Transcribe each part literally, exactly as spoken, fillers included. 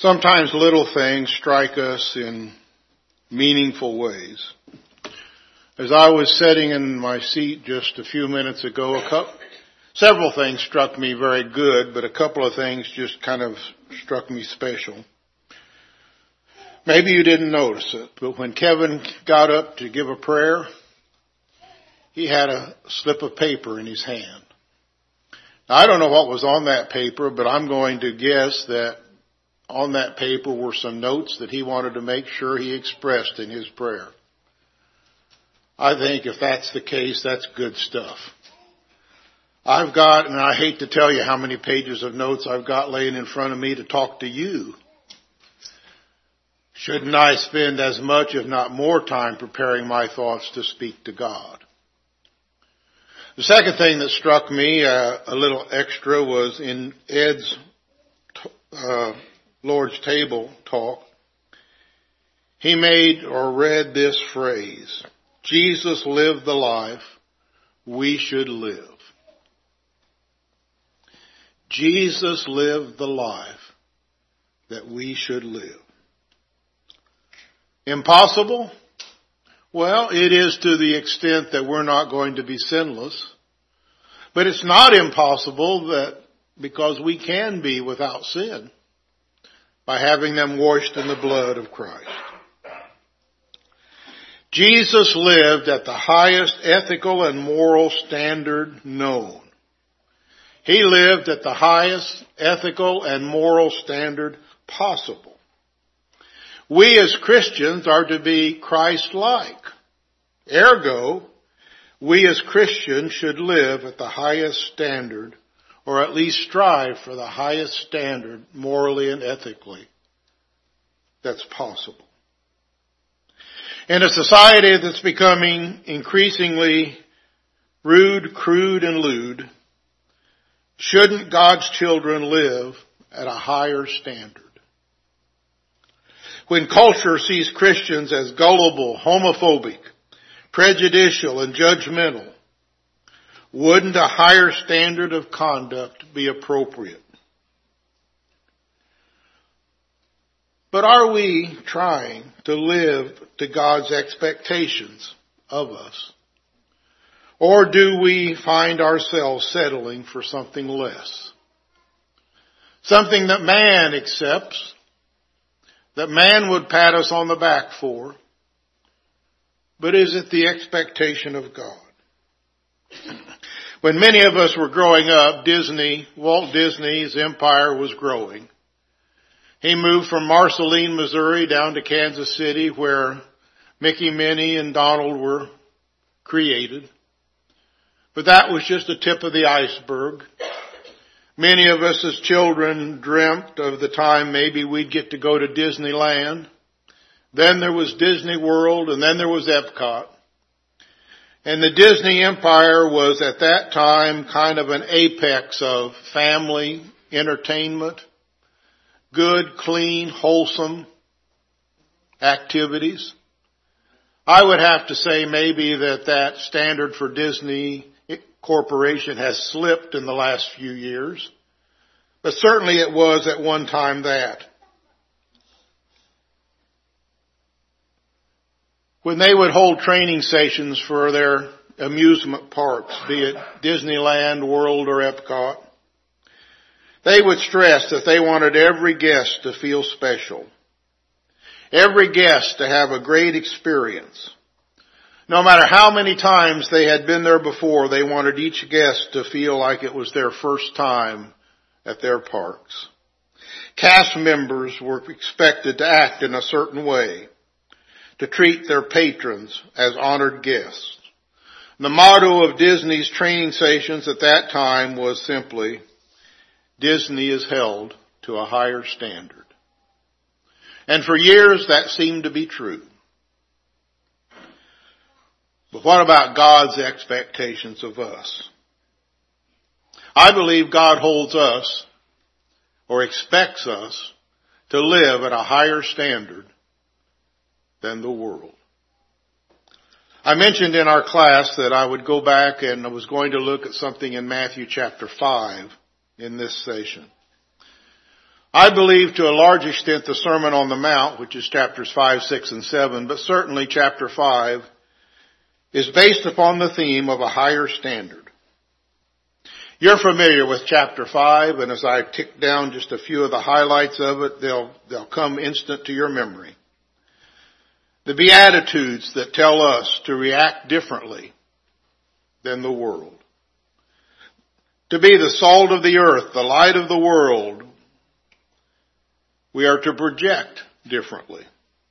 Sometimes little things strike us in meaningful ways. As I was sitting in my seat just a few minutes ago, a couple, several things struck me very good, but a couple of things just kind of struck me special. Maybe you didn't notice it, but when Kevin got up to give a prayer, he had a slip of paper in his hand. Now, I don't know what was on that paper, but I'm going to guess that on that paper were some notes that he wanted to make sure he expressed in his prayer. I think if that's the case, that's good stuff. I've got, and I hate to tell you how many pages of notes I've got laying in front of me to talk to you. Shouldn't I spend as much, if not more, time preparing my thoughts to speak to God? The second thing that struck me, uh, a little extra, was in Ed's uh, Lord's Table talk. He made or read this phrase, Jesus lived the life we should live. Jesus lived the life that we should live. Impossible? Well, it is to the extent that we're not going to be sinless. But it's not impossible that because we can be without sin by having them washed in the blood of Christ. Jesus lived at the highest ethical and moral standard known. He lived at the highest ethical and moral standard possible. We as Christians are to be Christ-like. Ergo, we as Christians should live at the highest standard, or at least strive for the highest standard morally and ethically that's possible. In a society that's becoming increasingly rude, crude, and lewd, shouldn't God's children live at a higher standard? When culture sees Christians as gullible, homophobic, prejudicial, and judgmental, wouldn't a higher standard of conduct be appropriate? But are we trying to live to God's expectations of us? Or do we find ourselves settling for something less? Something that man accepts, that man would pat us on the back for, but is it the expectation of God? When many of us were growing up, Disney, Walt Disney's empire was growing. He moved from Marceline, Missouri down to Kansas City where Mickey, Minnie, and Donald were created. But that was just the tip of the iceberg. Many of us as children dreamt of the time maybe we'd get to go to Disneyland. Then there was Disney World, and then there was Epcot. And the Disney empire was at that time kind of an apex of family entertainment, good, clean, wholesome activities. I would have to say maybe that that standard for Disney Corporation has slipped in the last few years. But certainly it was at one time that. When they would hold training sessions for their amusement parks, be it Disneyland, World, or Epcot, they would stress that they wanted every guest to feel special, every guest to have a great experience. No matter how many times they had been there before, they wanted each guest to feel like it was their first time at their parks. Cast members were expected to act in a certain way, to treat their patrons as honored guests. The motto of Disney's training sessions at that time was simply, Disney is held to a higher standard. And for years that seemed to be true. But what about God's expectations of us? I believe God holds us, or expects us, to live at a higher standard than the world. I mentioned in our class that I would go back and I was going to look at something in Matthew chapter five in this session. I believe to a large extent the Sermon on the Mount, which is chapters five, six, and seven, but certainly chapter five, is based upon the theme of a higher standard. You're familiar with chapter five, and as I tick down just a few of the highlights of it, they'll, they'll come instant to your memory. The Beatitudes that tell us to react differently than the world. To be the salt of the earth, the light of the world, we are to project differently.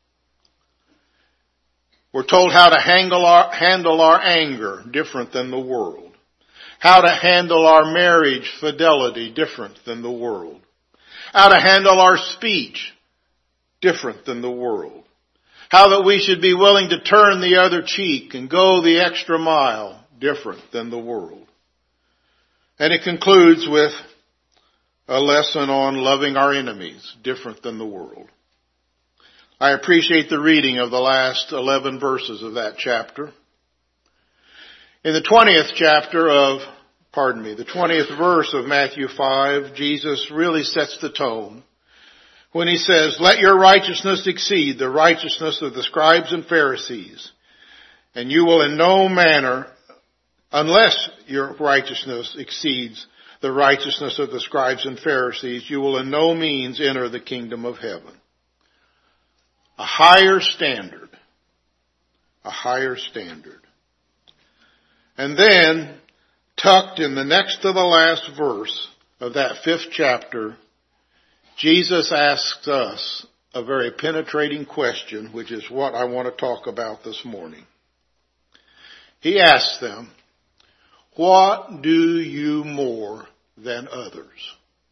We're told how to handle our, handle our anger different than the world. How to handle our marriage fidelity different than the world. How to handle our speech different than the world. How that we should be willing to turn the other cheek and go the extra mile different than the world. And it concludes with a lesson on loving our enemies different than the world. I appreciate the reading of the last eleven verses of that chapter. In the twentieth chapter of, pardon me, the twentieth verse of Matthew five, Jesus really sets the tone when he says, "Let your righteousness exceed the righteousness of the scribes and Pharisees, and you will in no manner, unless your righteousness exceeds the righteousness of the scribes and Pharisees, you will in no means enter the kingdom of heaven." A higher standard. A higher standard. And then, tucked in the next to the last verse of that fifth chapter, Jesus asks us a very penetrating question, which is what I want to talk about this morning. He asks them, "What do you more than others?"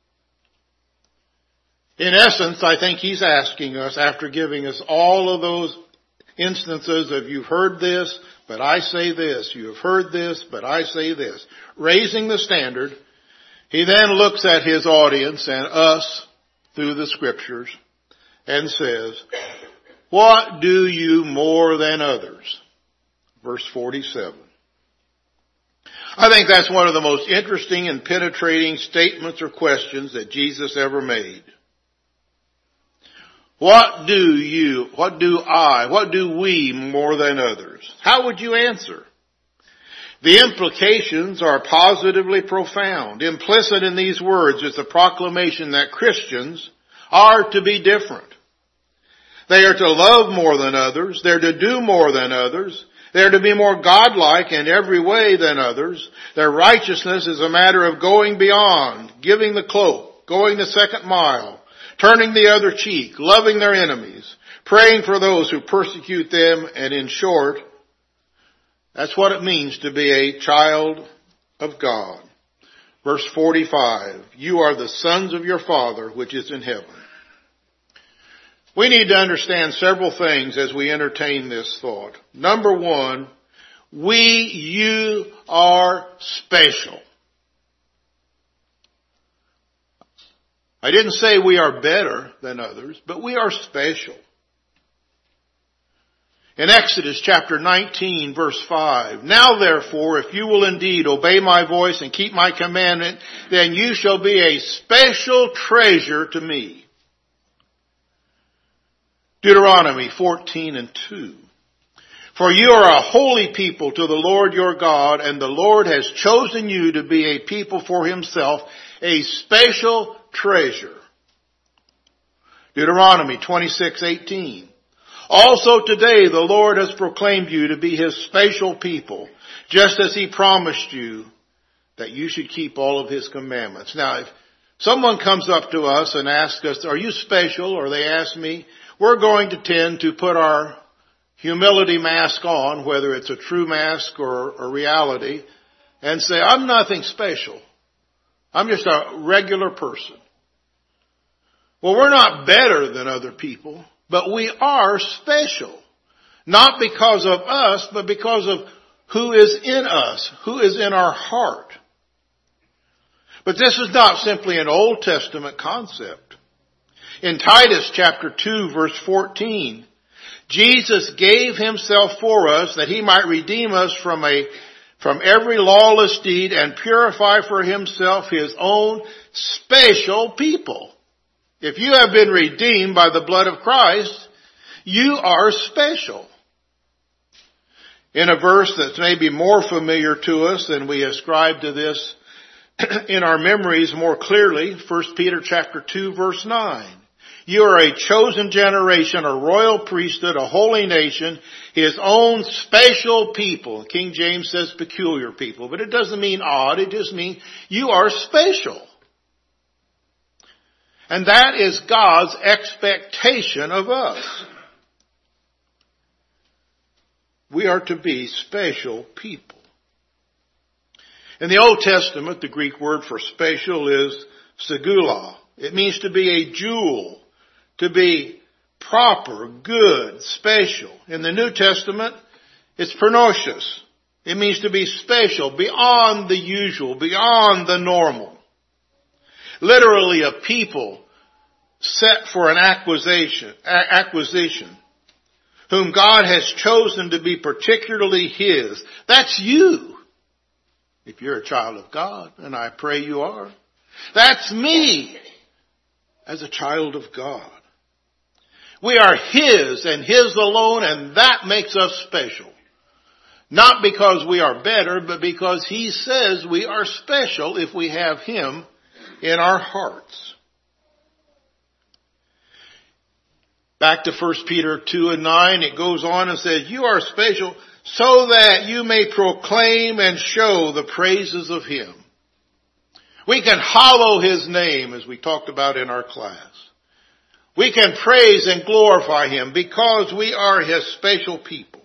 In essence, I think he's asking us, after giving us all of those instances of you've heard this, but I say this, you have heard this, but I say this, raising the standard, he then looks at his audience and us through the scriptures and says, "What do you more than others?" Verse forty-seven. I think that's one of the most interesting and penetrating statements or questions that Jesus ever made. What do you, what do I, what do we more than others? How would you answer? The implications are positively profound. Implicit in these words is the proclamation that Christians are to be different. They are to love more than others. They're to do more than others. They're to be more godlike in every way than others. Their righteousness is a matter of going beyond, giving the cloak, going the second mile, turning the other cheek, loving their enemies, praying for those who persecute them, and in short, that's what it means to be a child of God. Verse forty-five, "You are the sons of your Father which is in heaven." We need to understand several things as we entertain this thought. Number one, we, you are special. I didn't say we are better than others, but we are special. In Exodus chapter nineteen, verse five, "Now therefore, if you will indeed obey my voice and keep my commandment, then you shall be a special treasure to me." Deuteronomy fourteen and two, "For you are a holy people to the Lord your God, and the Lord has chosen you to be a people for himself, a special treasure." Deuteronomy twenty-six eighteen, "Also today the Lord has proclaimed you to be his special people, just as he promised you that you should keep all of his commandments." Now, if someone comes up to us and asks us, "Are you special?" or they ask me, we're going to tend to put our humility mask on, whether it's a true mask or a reality, and say, "I'm nothing special. I'm just a regular person." Well, we're not better than other people, but we are special. Not because of us, but because of who is in us, who is in our heart. But this is not simply an Old Testament concept. In Titus chapter two, verse fourteen, Jesus gave himself for us that he might redeem us from a from every lawless deed and purify for himself his own special people. If you have been redeemed by the blood of Christ, you are special. In a verse that's maybe more familiar to us than we ascribe to this in our memories more clearly, First Peter chapter two, verse nine. You are a chosen generation, a royal priesthood, a holy nation, His own special people. King James says peculiar people, but it doesn't mean odd. It just means you are special. And that is God's expectation of us. We are to be special people. In the Old Testament, the Greek word for special is segula. It means to be a jewel, to be proper, good, special. In the New Testament, it's pernicious. It means to be special, beyond the usual, beyond the normal. Literally a people set for an acquisition, acquisition, whom God has chosen to be particularly His. That's you. If you're a child of God, and I pray you are. That's me as a child of God. We are His and His alone, and that makes us special. Not because we are better, but because He says we are special if we have Him in our hearts. Back to First Peter two and nine, it goes on and says, you are special so that you may proclaim and show the praises of Him. We can hallow His name, as we talked about in our class. We can praise and glorify Him because we are His special people.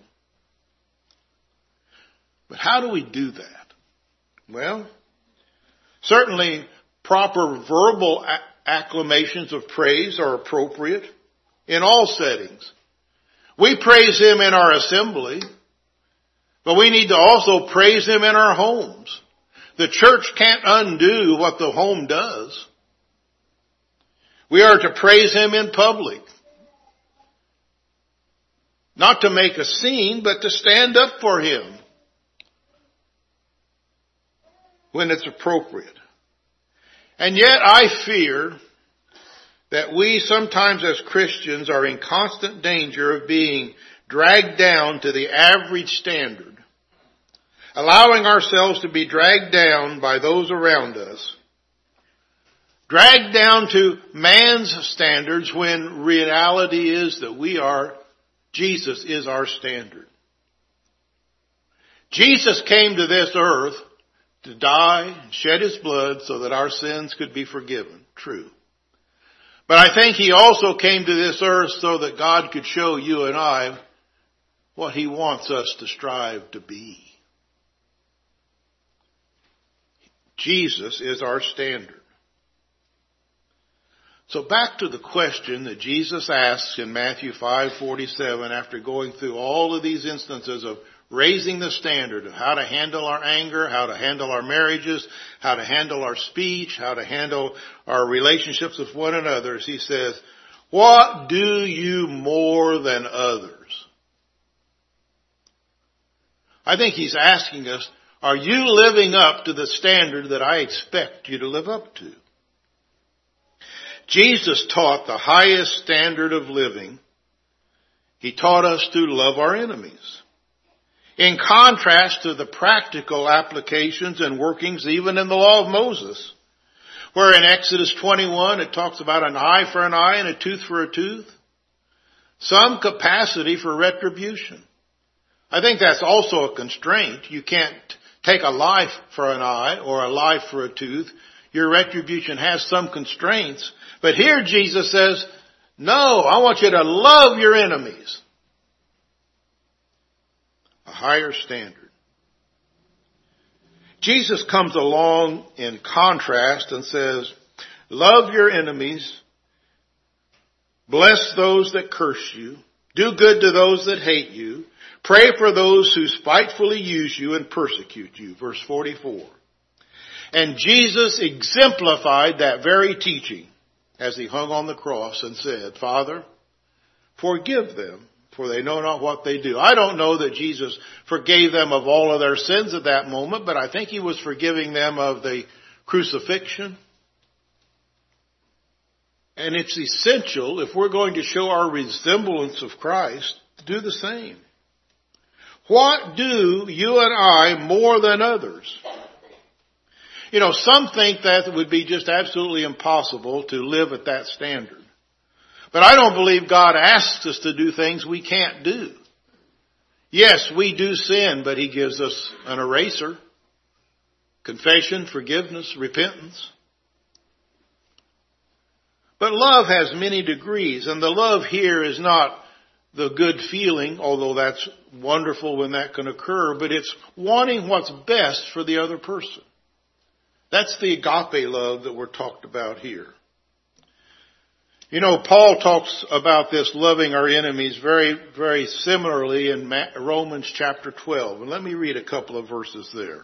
But how do we do that? Well, certainly proper verbal acclamations of praise are appropriate in all settings. We praise Him in our assembly, but we need to also praise Him in our homes. The church can't undo what the home does. We are to praise Him in public. Not to make a scene, but to stand up for Him when it's appropriate. And yet I fear that we sometimes as Christians are in constant danger of being dragged down to the average standard, allowing ourselves to be dragged down by those around us, dragged down to man's standards when reality is that we are, Jesus is our standard. Jesus came to this earth to die and shed His blood so that our sins could be forgiven. True. But I think He also came to this earth so that God could show you and I what He wants us to strive to be. Jesus is our standard. So back to the question that Jesus asks in Matthew five forty-seven after going through all of these instances of raising the standard of how to handle our anger, how to handle our marriages, how to handle our speech, how to handle our relationships with one another. He says, what do you more than others? I think He's asking us, are you living up to the standard that I expect you to live up to? Jesus taught the highest standard of living. He taught us to love our enemies. In contrast to the practical applications and workings even in the law of Moses, where in Exodus twenty-one it talks about an eye for an eye and a tooth for a tooth. Some capacity for retribution. I think that's also a constraint. You can't take a life for an eye or a life for a tooth. Your retribution has some constraints. But here Jesus says, no, I want you to love your enemies. A higher standard. Jesus comes along in contrast and says, love your enemies, bless those that curse you, do good to those that hate you, pray for those who spitefully use you and persecute you. Verse forty-four. And Jesus exemplified that very teaching as He hung on the cross and said, Father, forgive them, for they know not what they do. I don't know that Jesus forgave them of all of their sins at that moment, but I think He was forgiving them of the crucifixion, And it's essential, if we're going to show our resemblance of Christ, to do the same. What do you and I more than others? You know, some think that it would be just absolutely impossible to live at that standard. But I don't believe God asks us to do things we can't do. Yes, we do sin, but He gives us an eraser. Confession, forgiveness, repentance. But love has many degrees, and the love here is not the good feeling, although that's wonderful when that can occur, but it's wanting what's best for the other person. That's the agape love that we're talked about here. You know, Paul talks about this loving our enemies very, very similarly in Romans chapter twelve. And let me read a couple of verses there.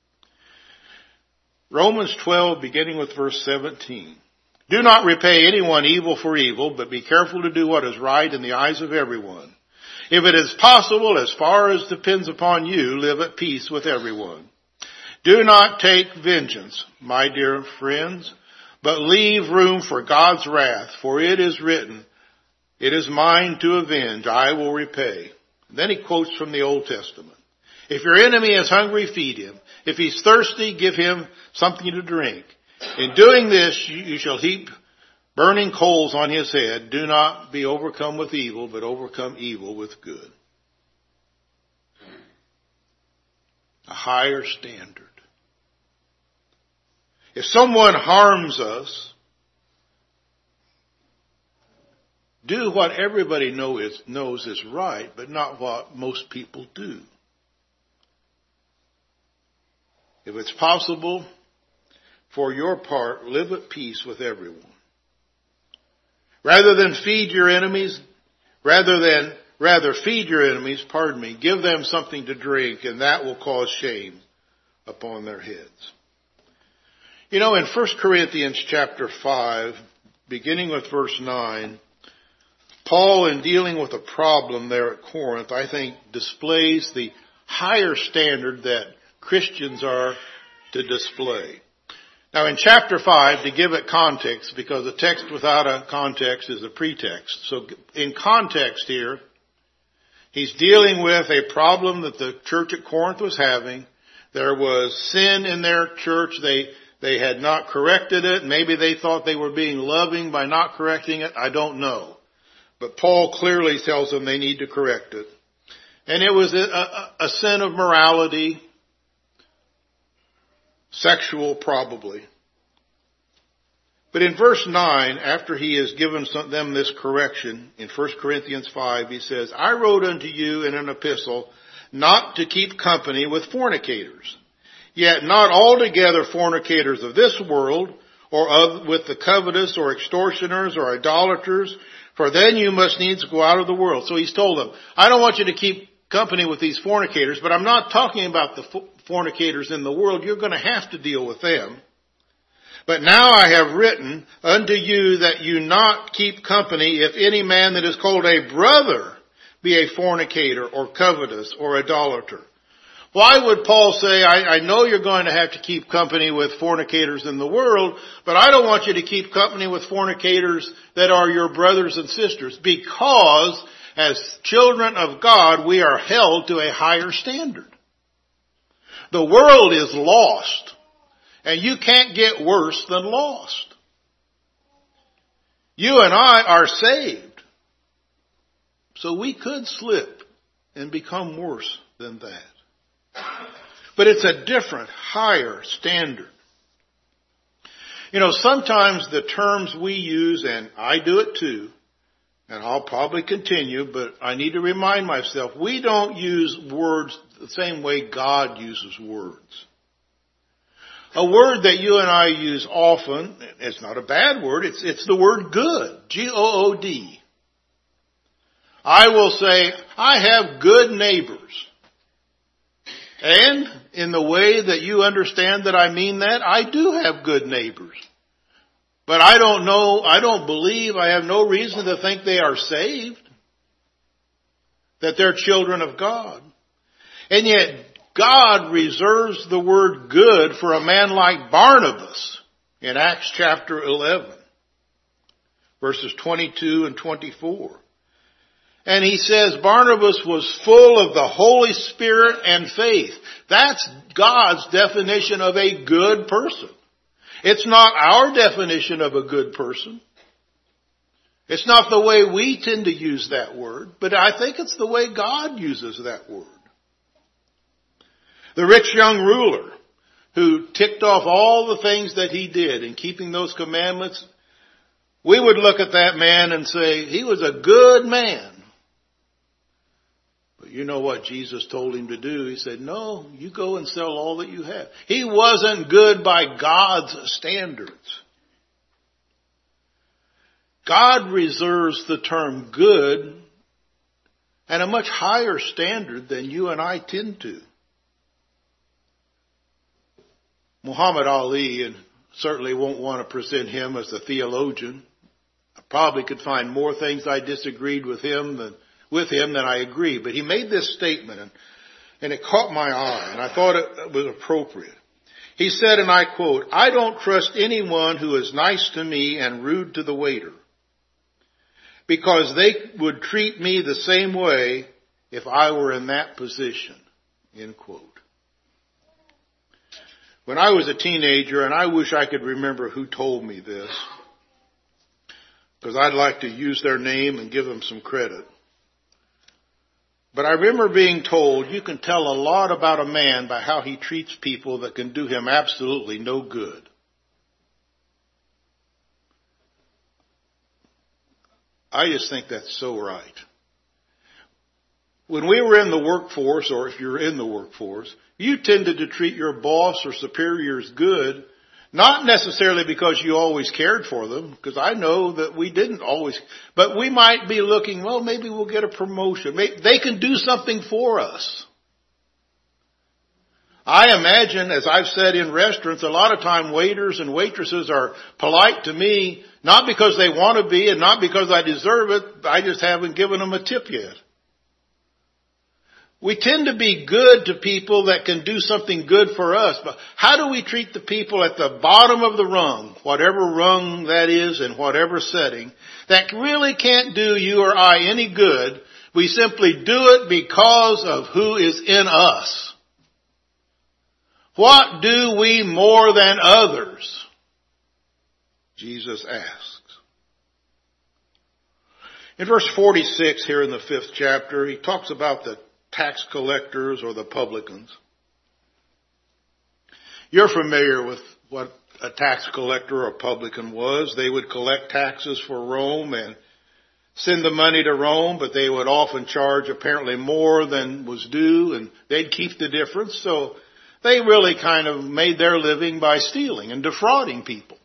Romans twelve, beginning with verse seventeen. Do not repay anyone evil for evil, but be careful to do what is right in the eyes of everyone. If it is possible, as far as depends upon you, live at peace with everyone. Do not take vengeance, my dear friends, but leave room for God's wrath, for it is written, it is mine to avenge, I will repay. Then he quotes from the Old Testament. If your enemy is hungry, feed him. If he's thirsty, give him something to drink. In doing this, you shall heap burning coals on his head. Do not be overcome with evil, but overcome evil with good. A higher standard. If someone harms us, do what everybody know is, knows is right, but not what most people do. If it's possible, for your part, live at peace with everyone. Rather than feed your enemies, rather than, rather feed your enemies, pardon me, give them something to drink, and that will cause shame upon their heads. You know, in First Corinthians chapter five, beginning with verse nine, Paul, in dealing with a problem there at Corinth, I think displays the higher standard that Christians are to display. Now in chapter five, to give it context, because a text without a context is a pretext. So in context here, he's dealing with a problem that the church at Corinth was having. There was sin in their church. They They had not corrected it. Maybe they thought they were being loving by not correcting it. I don't know. But Paul clearly tells them they need to correct it. And it was a, a, a sin of morality, sexual probably. But in verse nine, after he has given some, them this correction, in First Corinthians five, he says, I wrote unto you in an epistle not to keep company with fornicators. Yet not altogether fornicators of this world, or of, with the covetous, or extortioners, or idolaters, for then you must needs go out of the world. So he's told them, I don't want you to keep company with these fornicators, but I'm not talking about the fornicators in the world. You're going to have to deal with them. But now I have written unto you that you not keep company if any man that is called a brother be a fornicator, or covetous, or idolater. Why would Paul say, I, I know you're going to have to keep company with fornicators in the world, but I don't want you to keep company with fornicators that are your brothers and sisters? Because as children of God, we are held to a higher standard. The world is lost, and you can't get worse than lost. You and I are saved, so we could slip and become worse than that. But it's a different, higher standard. You know, sometimes the terms we use, and I do it too, and I'll probably continue, but I need to remind myself, we don't use words the same way God uses words. A word that you and I use often, it's not a bad word, it's, it's the word good, G O O D. I will say, I have good neighbors. And in the way that you understand that I mean that, I do have good neighbors. But I don't know, I don't believe, I have no reason to think they are saved. That they're children of God. And yet God reserves the word good for a man like Barnabas in Acts chapter eleven. verses twenty-two and twenty-four. And he says Barnabas was full of the Holy Spirit and faith. That's God's definition of a good person. It's not our definition of a good person. It's not the way we tend to use that word, but I think it's the way God uses that word. The rich young ruler who ticked off all the things that he did in keeping those commandments, we would look at that man and say, he was a good man. But you know what Jesus told him to do? He said, no, you go and sell all that you have. He wasn't good by God's standards. God reserves the term good at a much higher standard than you and I tend to. Muhammad Ali, and certainly won't want to present him as a theologian. I probably could find more things I disagreed with him than with him than I agree. But he made this statement, and, and it caught my eye, and I thought it was appropriate. He said, and I quote, "I don't trust anyone who is nice to me and rude to the waiter, because they would treat me the same way if I were in that position." End quote. When I was a teenager, and I wish I could remember who told me this, because I'd like to use their name and give them some credit. But I remember being told you can tell a lot about a man by how he treats people that can do him absolutely no good. I just think that's so right. When we were in the workforce, or if you're in the workforce, you tended to treat your boss or superiors good, not necessarily because you always cared for them, because I know that we didn't always, but we might be looking, well, maybe we'll get a promotion. Maybe they can do something for us. I imagine, as I've said in restaurants, a lot of time waiters and waitresses are polite to me, not because they want to be and not because I deserve it. I just haven't given them a tip yet. We tend to be good to people that can do something good for us. But how do we treat the people at the bottom of the rung, whatever rung that is in whatever setting, that really can't do you or I any good? We simply do it because of who is in us. What do we more than others? Jesus asks. In verse forty-six here in the fifth chapter, he talks about the tax collectors or the publicans. You're familiar with what a tax collector or publican was. They would collect taxes for Rome and send the money to Rome, but they would often charge apparently more than was due, and they'd keep the difference. So they really kind of made their living by stealing and defrauding people.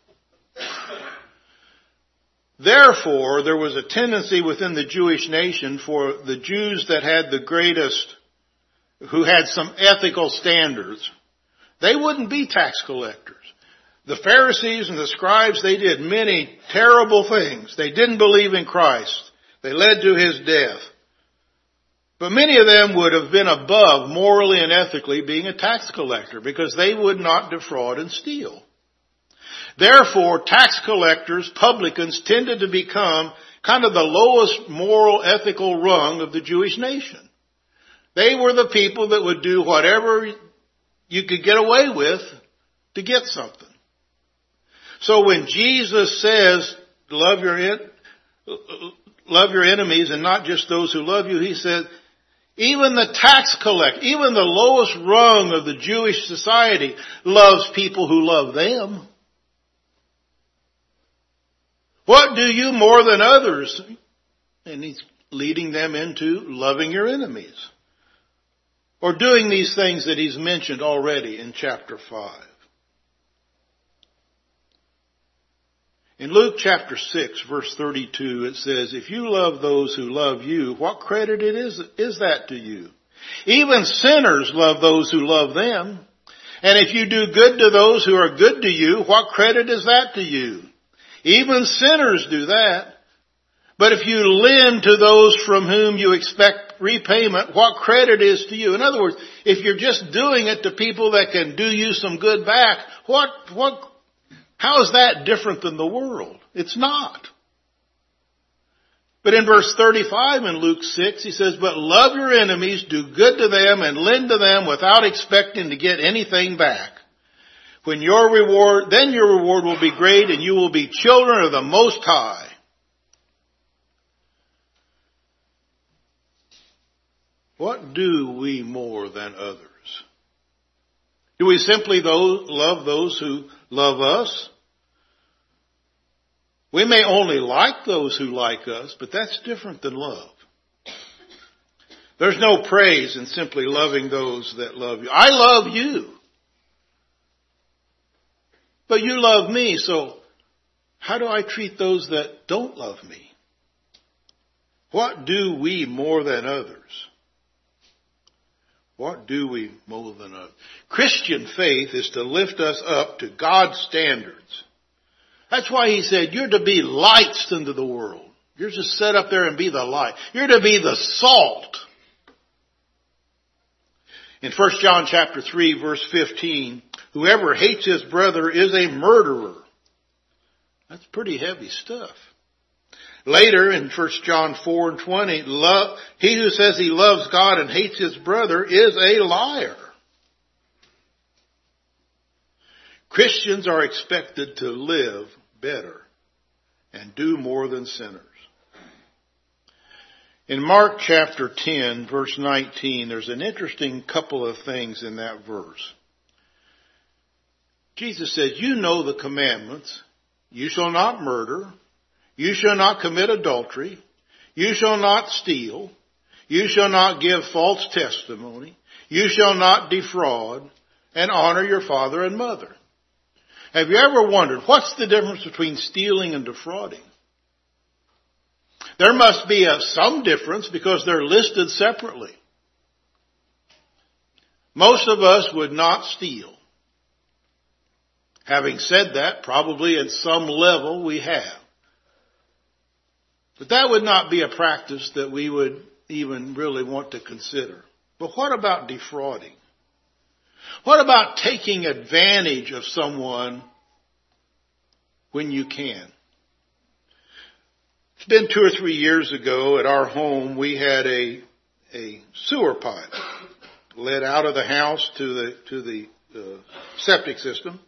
Therefore, there was a tendency within the Jewish nation for the Jews that had the greatest, who had some ethical standards, they wouldn't be tax collectors. The Pharisees and the scribes, they did many terrible things. They didn't believe in Christ. They led to his death. But many of them would have been above morally and ethically being a tax collector because they would not defraud and steal. Therefore, tax collectors, publicans, tended to become kind of the lowest moral, ethical rung of the Jewish nation. They were the people that would do whatever you could get away with to get something. So when Jesus says, love your, love your enemies and not just those who love you, he said, even the tax collector, even the lowest rung of the Jewish society loves people who love them. What do you more than others? And he's leading them into loving your enemies. Or doing these things that he's mentioned already in chapter five. In Luke chapter six, verse thirty-two, it says, if you love those who love you, what credit it is, is that to you? Even sinners love those who love them. And if you do good to those who are good to you, what credit is that to you? Even sinners do that. But if you lend to those from whom you expect repayment, what credit is to you? In other words, if you're just doing it to people that can do you some good back, what, what, how is that different than the world? It's not. But in verse thirty-five in Luke six, he says, but love your enemies, do good to them, and lend to them without expecting to get anything back. When your reward, then your reward will be great, and you will be children of the Most High. What do we more than others? Do we simply those, love those who love us? We may only like those who like us, but that's different than love. There's no praise in simply loving those that love you. I love you. But you love me, so how do I treat those that don't love me? What do we more than others? What do we more than others? Christian faith is to lift us up to God's standards. That's why he said, you're to be lights into the world. You're to sit up there and be the light. You're to be the salt. In First John chapter three, verse fifteen, whoever hates his brother is a murderer. That's pretty heavy stuff. Later in First John four and twenty, love, he who says he loves God and hates his brother is a liar. Christians are expected to live better and do more than sinners. In Mark chapter ten, verse nineteen, there's an interesting couple of things in that verse. Jesus says, you know the commandments. You shall not murder. You shall not commit adultery. You shall not steal. You shall not give false testimony. You shall not defraud. And honor your father and mother. Have you ever wondered, what's the difference between stealing and defrauding? There must be a, some difference because they're listed separately. Most of us would not steal. Having said that, probably at some level we have. But that would not be a practice that we would even really want to consider. But what about defrauding? What about taking advantage of someone when you can? It's been two or three years ago at our home, we had a, a sewer pipe led out of the house to the, to the uh, septic system.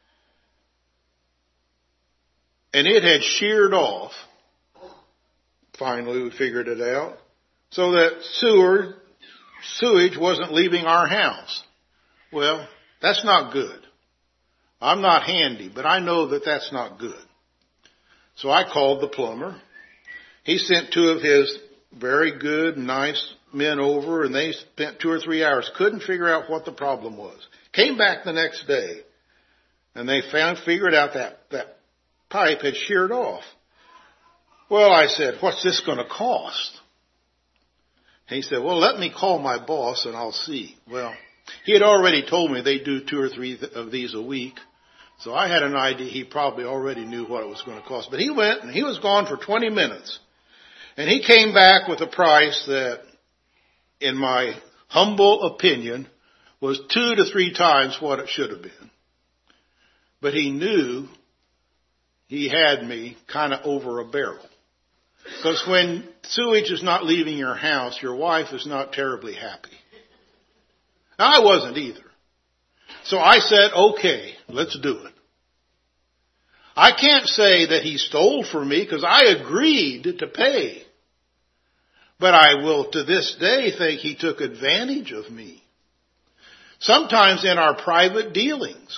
And it had sheared off. Finally, we figured it out. So that sewer, sewage wasn't leaving our house. Well, that's not good. I'm not handy, but I know that that's not good. So I called the plumber. He sent two of his very good, nice men over, and they spent two or three hours. Couldn't figure out what the problem was. Came back the next day, and they found, figured out that that pipe had sheared off. Well, I said, what's this going to cost? And he said, well, let me call my boss and I'll see. Well, he had already told me they do two or three of these a week. So I had an idea he probably already knew what it was going to cost. But he went and he was gone for twenty minutes. And he came back with a price that, in my humble opinion, was two to three times what it should have been. But he knew he had me kind of over a barrel. Because when sewage is not leaving your house, your wife is not terribly happy. I wasn't either. So I said, okay, let's do it. I can't say that he stole from me because I agreed to pay. But I will to this day think he took advantage of me. Sometimes in our private dealings.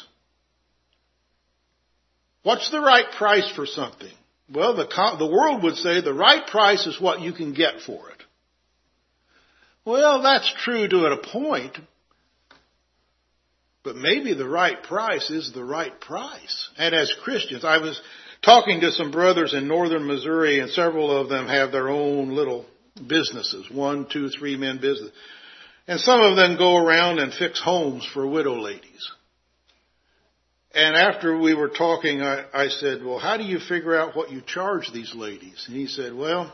What's the right price for something? Well, the, the world would say the right price is what you can get for it. Well, that's true to a point. But maybe the right price is the right price. And as Christians, I was talking to some brothers in northern Missouri, and several of them have their own little businesses, one, two, three men business. And some of them go around and fix homes for widow ladies. And after we were talking, I, I said, well, how do you figure out what you charge these ladies? And he said, well,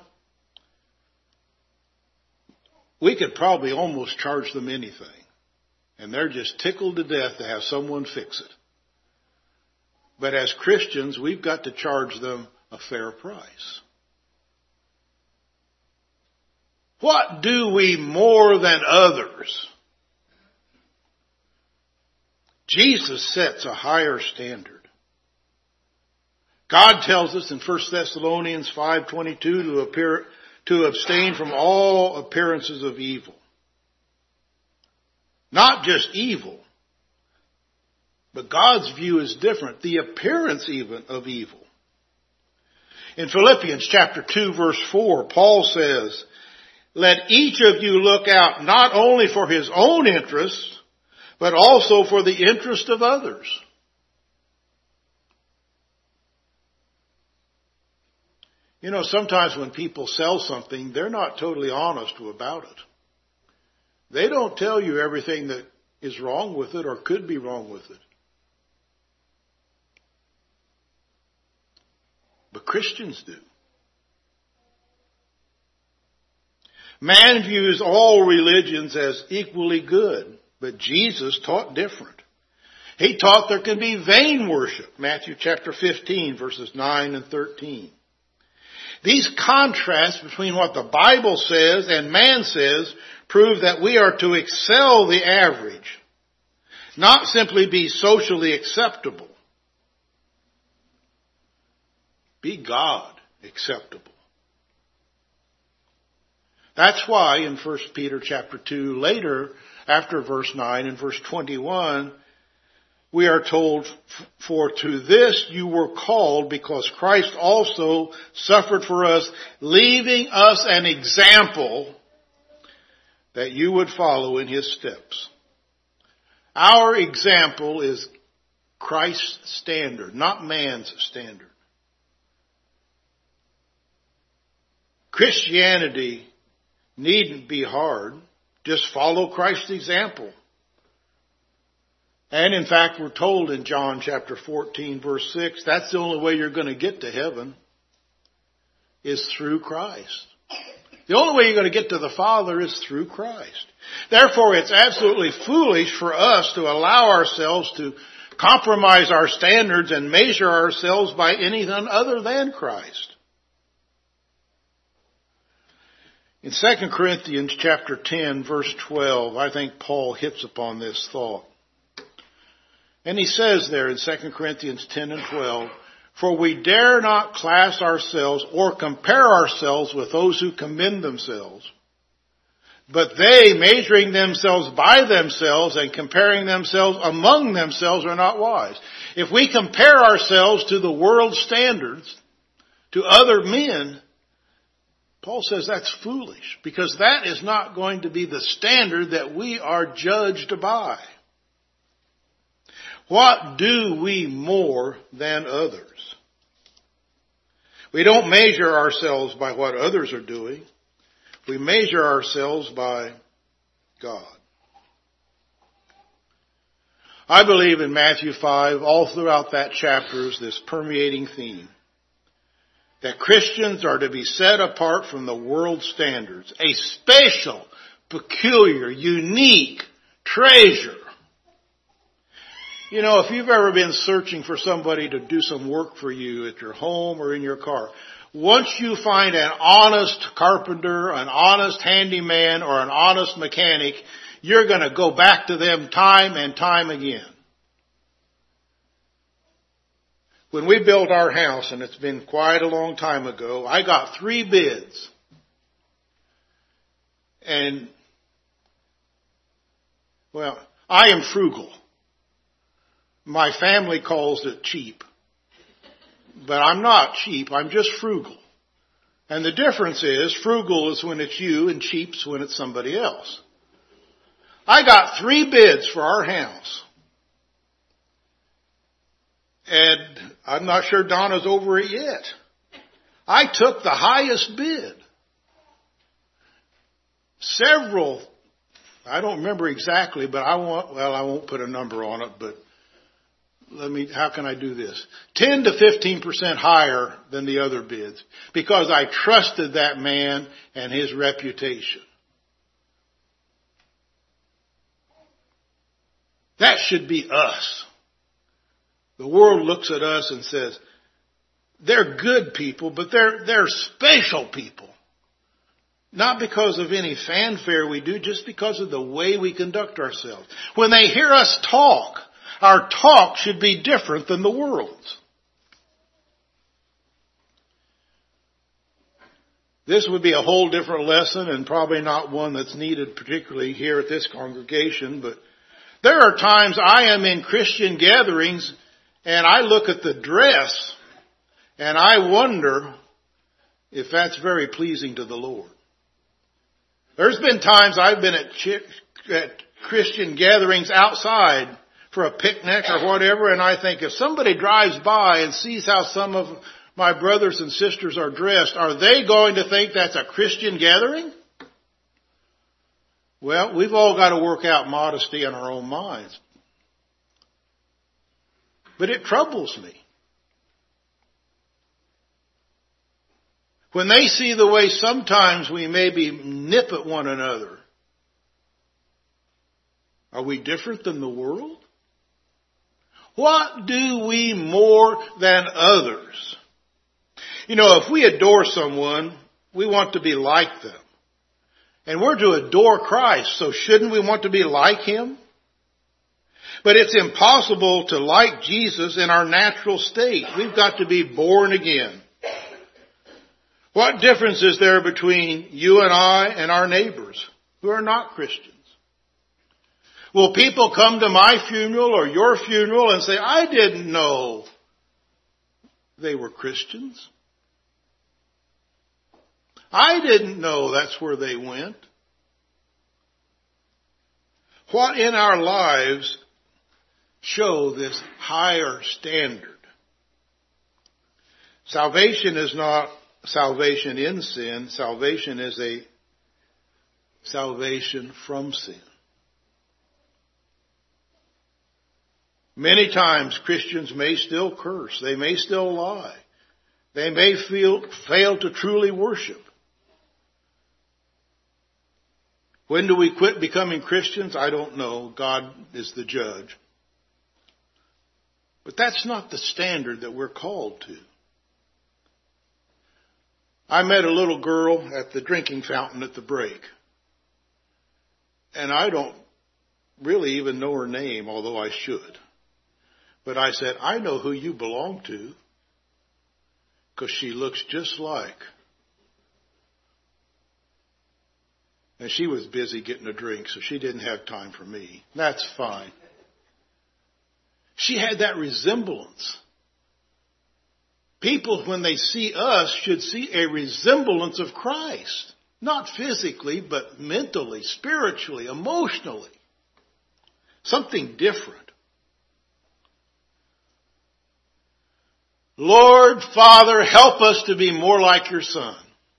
we could probably almost charge them anything. And they're just tickled to death to have someone fix it. But as Christians, we've got to charge them a fair price. What do we more than others? Jesus sets a higher standard. God tells us in First Thessalonians five twenty-two to appear, to abstain from all appearances of evil. Not just evil, but God's view is different. The appearance even of evil. In Philippians chapter two verse four, Paul says, let each of you look out not only for his own interests, but also for the interest of others. You know, sometimes when people sell something, they're not totally honest about it. They don't tell you everything that is wrong with it or could be wrong with it. But Christians do. Man views all religions as equally good, but Jesus taught different. He taught there can be vain worship, Matthew chapter fifteen, verses nine and thirteen. These contrasts between what the Bible says and man says prove that we are to excel the average, not simply be socially acceptable. Be God acceptable. That's why in First Peter chapter two, later, after verse nine and verse twenty-one, we are told, for to this you were called, because Christ also suffered for us, leaving us an example that you would follow in his steps. Our example is Christ's standard, not man's standard. Christianity needn't be hard. Just follow Christ's example. And in fact, we're told in John chapter fourteen, verse six, that's the only way you're going to get to heaven is through Christ. The only way you're going to get to the Father is through Christ. Therefore, it's absolutely foolish for us to allow ourselves to compromise our standards and measure ourselves by anything other than Christ. In Second Corinthians chapter ten, verse twelve, I think Paul hits upon this thought. And he says there in Second Corinthians ten and twelve, for we dare not class ourselves or compare ourselves with those who commend themselves. But they, measuring themselves by themselves and comparing themselves among themselves, are not wise. If we compare ourselves to the world's standards, to other men, Paul says that's foolish, because that is not going to be the standard that we are judged by. What do we more than others? We don't measure ourselves by what others are doing. We measure ourselves by God. I believe in Matthew five, all throughout that chapter is this permeating theme. That Christians are to be set apart from the world's standards. A special, peculiar, unique treasure. You know, if you've ever been searching for somebody to do some work for you at your home or in your car, once you find an honest carpenter, an honest handyman, or an honest mechanic, you're going to go back to them time and time again. When we built our house, and it's been quite a long time ago, I got three bids. And, well, I am frugal. My family calls it cheap. But I'm not cheap, I'm just frugal. And the difference is, frugal is when it's you and cheap's when it's somebody else. I got three bids for our house. And I'm not sure Donna's over it yet. I took the highest bid. Several, I don't remember exactly, but I want, well, I won't put a number on it, but let me, how can I do this? ten to fifteen percent higher than the other bids, because I trusted that man and his reputation. That should be us. The world looks at us and says, they're good people, but they're, they're special people. Not because of any fanfare we do, just because of the way we conduct ourselves. When they hear us talk, our talk should be different than the world's. This would be a whole different lesson and probably not one that's needed particularly here at this congregation, but there are times I am in Christian gatherings and I look at the dress and I wonder if that's very pleasing to the Lord. There's been times I've been at, ch- at Christian gatherings outside for a picnic or whatever, and I think if somebody drives by and sees how some of my brothers and sisters are dressed, are they going to think that's a Christian gathering? Well, we've all got to work out modesty in our own minds. But it troubles me. When they see the way sometimes we maybe nip at one another, are we different than the world? What do we more than others? You know, if we adore someone, we want to be like them. And we're to adore Christ, so shouldn't we want to be like Him? But it's impossible to like Jesus in our natural state. We've got to be born again. What difference is there between you and I and our neighbors who are not Christians? Will people come to my funeral or your funeral and say, I didn't know they were Christians? I didn't know that's where they went. What in our lives show this higher standard? Salvation is not salvation in sin. Salvation is a salvation from sin. Many times Christians may still curse. They may still lie. They may feel, fail to truly worship. When do we quit becoming Christians? I don't know. God is the judge. But that's not the standard that we're called to. I met a little girl at the drinking fountain at the break. And I don't really even know her name, although I should. But I said, I know who you belong to, because she looks just like. And she was busy getting a drink, so she didn't have time for me. That's fine. She had that resemblance. People, when they see us, should see a resemblance of Christ. Not physically, but mentally, spiritually, emotionally. Something different. Lord, Father, help us to be more like your Son.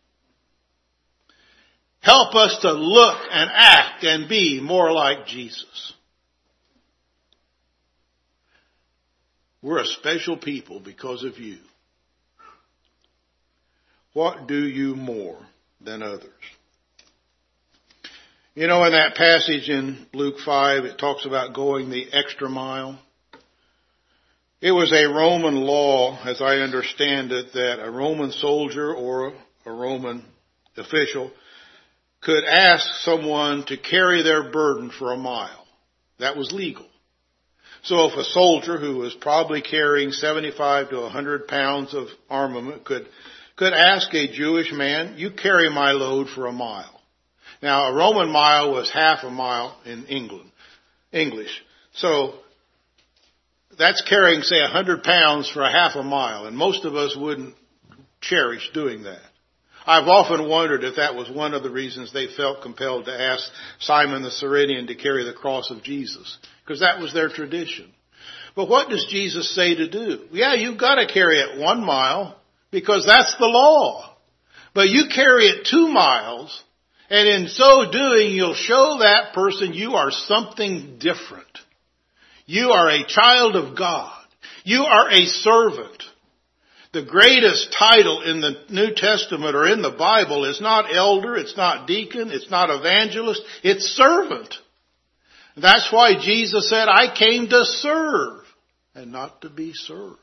Help us to look and act and be more like Jesus. We're a special people because of you. What do you more than others? You know, in that passage in Luke five, it talks about going the extra mile. It was a Roman law, as I understand it, that a Roman soldier or a Roman official could ask someone to carry their burden for a mile. That was legal. So if a soldier who was probably carrying seventy-five to one hundred pounds of armament could, could ask a Jewish man, you carry my load for a mile. Now, a Roman mile was half a mile in England, English. So that's carrying, say, one hundred pounds for a half a mile, and most of us wouldn't cherish doing that. I've often wondered if that was one of the reasons they felt compelled to ask Simon the Cyrenian to carry the cross of Jesus, because that was their tradition. But what does Jesus say to do? Yeah, you've got to carry it one mile, because that's the law. But you carry it two miles, and in so doing, you'll show that person you are something different. You are a child of God. You are a servant. The greatest title in the New Testament or in the Bible is not elder, it's not deacon, it's not evangelist, it's servant. That's why Jesus said, I came to serve and not to be served.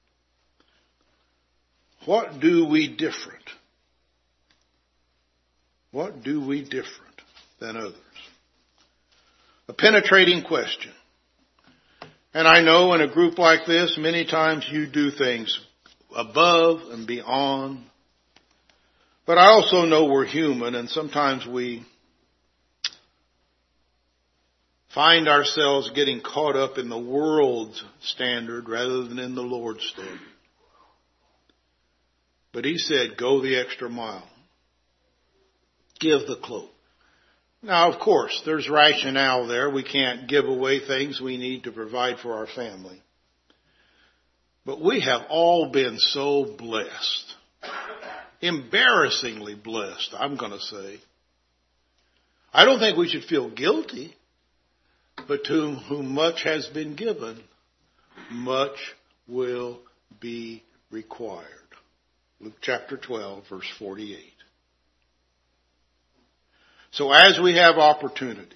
What do we different? What do we different than others? A penetrating question. And I know in a group like this, many times you do things above and beyond. But I also know we're human, and sometimes we find ourselves getting caught up in the world's standard rather than in the Lord's standard. But He said, go the extra mile. Give the cloak. Now, of course, there's rationale there. We can't give away things we need to provide for our family. But we have all been so blessed. Embarrassingly blessed, I'm going to say. I don't think we should feel guilty. But to whom much has been given, much will be required. Luke chapter twelve, verse forty-eight. So as we have opportunity,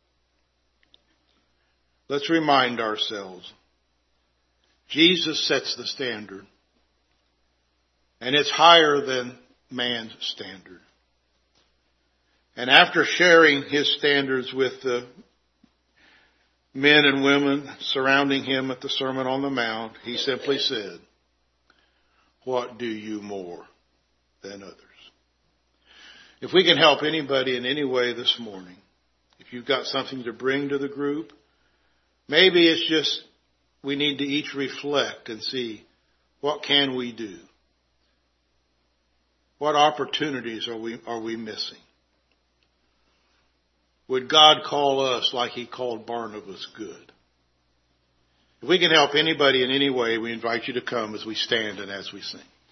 let's remind ourselves, Jesus sets the standard, and it's higher than man's standard. And after sharing His standards with the men and women surrounding Him at the Sermon on the Mount, He simply said, what do you more than others? If we can help anybody in any way this morning, if you've got something to bring to the group, maybe it's just we need to each reflect and see, what can we do? What opportunities are we, are we missing? Would God call us like He called Barnabas good? If we can help anybody in any way, we invite you to come as we stand and as we sing.